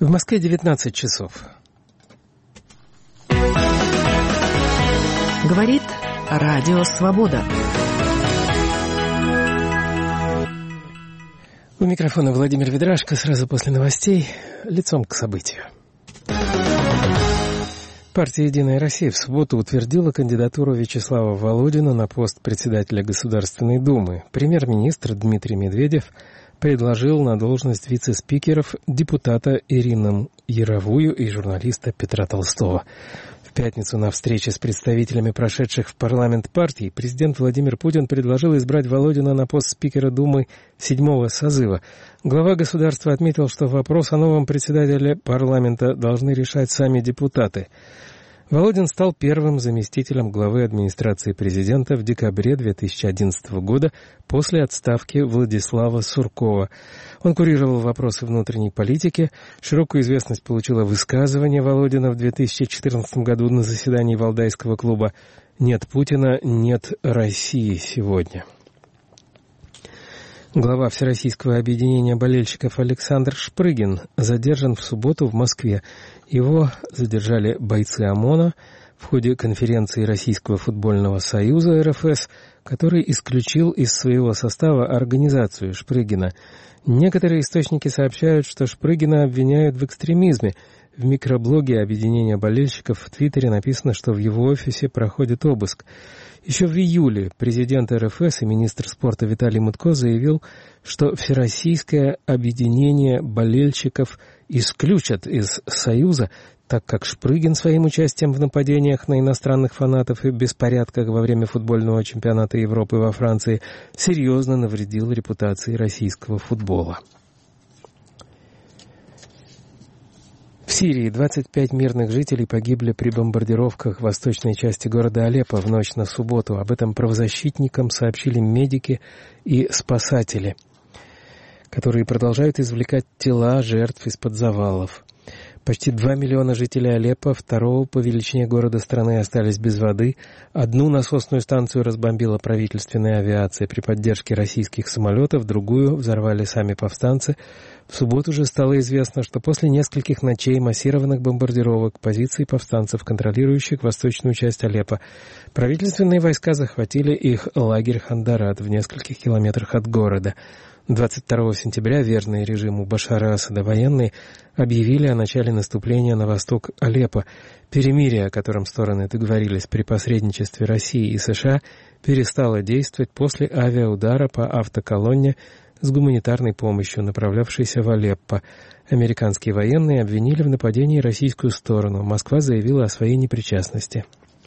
В Москве 19 часов. Говорит Радио Свобода. У микрофона Владимир Ведрашко. Сразу после новостей лицом к событию. Партия «Единая Россия» в субботу утвердила кандидатуру Вячеслава Володина на пост председателя Государственной Думы. Премьер-министр Дмитрий Медведев предложил на должность вице-спикеров депутата Ирину Яровую и журналиста Петра Толстого. В пятницу на встрече с представителями прошедших в парламент партий президент Владимир Путин предложил избрать Володина на пост спикера Думы 7-го созыва. Глава государства отметил, что вопрос о новом председателе парламента должны решать сами депутаты. Володин стал первым заместителем главы администрации президента в декабре 2011 года после отставки Владислава Суркова. Он курировал вопросы внутренней политики. Широкую известность получило высказывание Володина в 2014 году на заседании Валдайского клуба «Нет Путина, нет России сегодня». Глава Всероссийского объединения болельщиков Александр Шпрыгин задержан в субботу в Москве. Его задержали бойцы ОМОНа в ходе конференции Российского футбольного союза РФС, который исключил из своего состава организацию Шпрыгина. Некоторые источники сообщают, что Шпрыгина обвиняют в экстремизме. В микроблоге объединения болельщиков в Твиттере написано, что в его офисе проходит обыск. Еще в июле президент РФС и министр спорта Виталий Мутко заявил, что Всероссийское объединение болельщиков исключат из Союза, так как Шпрыгин своим участием в нападениях на иностранных фанатов и беспорядках во время футбольного чемпионата Европы во Франции серьезно навредил репутации российского футбола. В Сирии 25 мирных жителей погибли при бомбардировках в восточной части города Алеппо в ночь на субботу. Об этом правозащитникам сообщили медики и спасатели, которые продолжают извлекать тела жертв из-под завалов. Почти 2 миллиона жителей Алеппо, второго по величине города страны, остались без воды. Одну насосную станцию разбомбила правительственная авиация при поддержке российских самолетов, другую взорвали сами повстанцы. В субботу же стало известно, что после нескольких ночей массированных бомбардировок позиций повстанцев, контролирующих восточную часть Алеппо, правительственные войска захватили их лагерь Хандарат в нескольких километрах от города. 22 сентября верные режиму Башара Асада военные объявили о начале наступления на восток Алеппо. Перемирие, о котором стороны договорились при посредничестве России и США, перестало действовать после авиаудара по автоколонне с гуманитарной помощью, направлявшейся в Алеппо. Американские военные обвинили в нападении российскую сторону. Москва заявила о своей непричастности.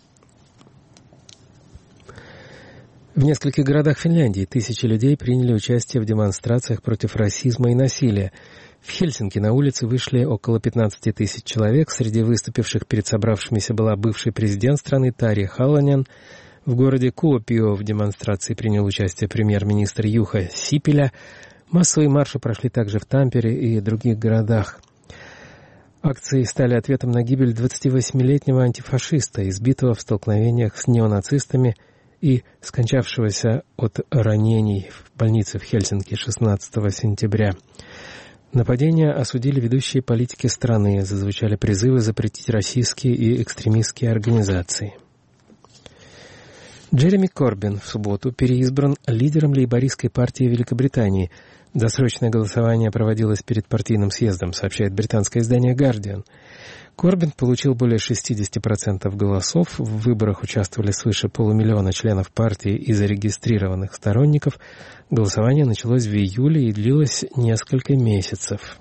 В нескольких городах Финляндии тысячи людей приняли участие в демонстрациях против расизма и насилия. В Хельсинки на улицы вышли около 15 тысяч человек. Среди выступивших перед собравшимися была бывший президент страны Тарja Halonen. В городе Куопио в демонстрации принял участие премьер-министр Юха Сипиля. Массовые марши прошли также в Тампере и других городах. Акции стали ответом на гибель 28-летнего антифашиста, избитого в столкновениях с неонацистами и скончавшегося от ранений в больнице в Хельсинки 16 сентября. Нападения осудили ведущие политики страны, зазвучали призывы запретить российские и экстремистские организации. Джереми Корбин в субботу переизбран лидером лейбористской партии Великобритании. Досрочное голосование проводилось перед партийным съездом, сообщает британское издание «Гардиан». Корбин получил более 60% голосов. В выборах участвовали свыше 500 000 членов партии и зарегистрированных сторонников. Голосование началось в июле и длилось несколько месяцев.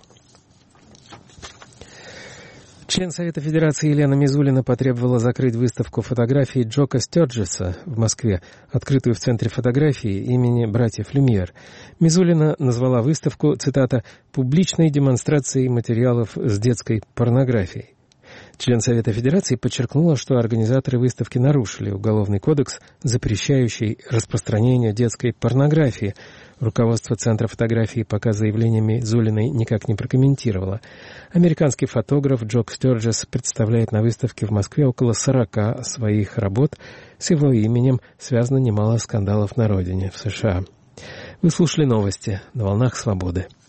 Член Совета Федерации Елена Мизулина потребовала закрыть выставку фотографий Джока Стёрджеса в Москве, открытую в Центре фотографии имени братьев Люмьер. Мизулина назвала выставку, цитата, «публичной демонстрацией материалов с детской порнографией». Член Совета Федерации подчеркнула, что организаторы выставки нарушили Уголовный кодекс, запрещающий распространение детской порнографии. Руководство Центра фотографии пока заявлениями Зулиной никак не прокомментировало. Американский фотограф Джок Стёрджес представляет на выставке в Москве около 40 своих работ. С его именем связано немало скандалов на родине, в США. Вы слушали новости на «Волнах Свободы».